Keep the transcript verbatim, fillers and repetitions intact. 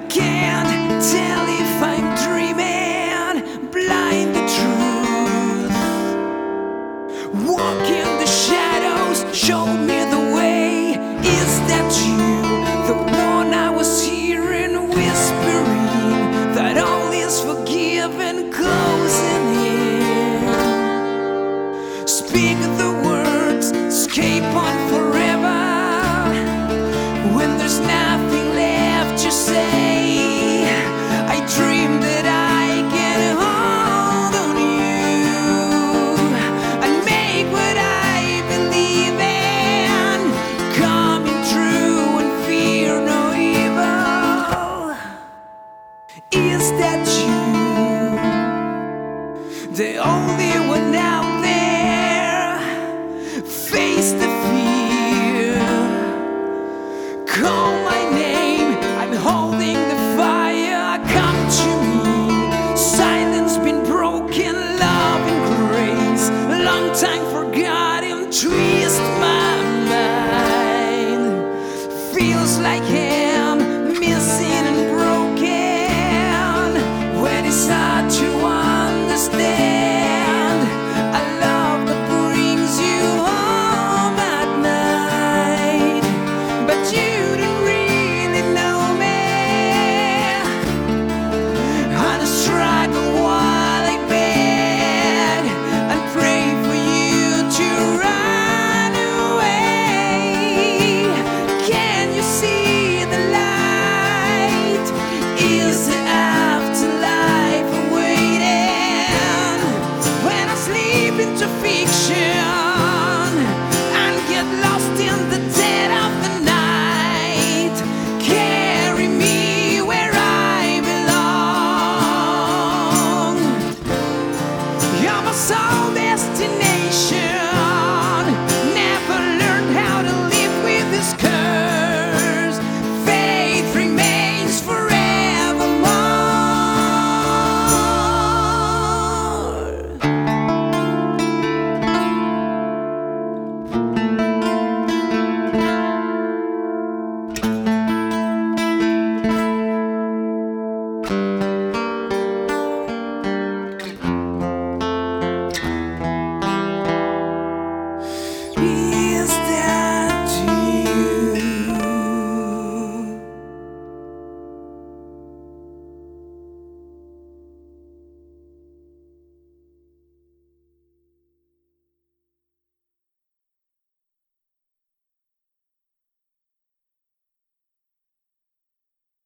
can't tell if I'm dreaming, blind the truth. Walk in the shadows, showed me the way. Is that you, the one I was hearing whispering that all is forgiven, closing in? Speak the words, escape on forever. When there's nothing left to say, I dream that I can hold on you and make what I believe in coming true and fear no evil. Is that you? They all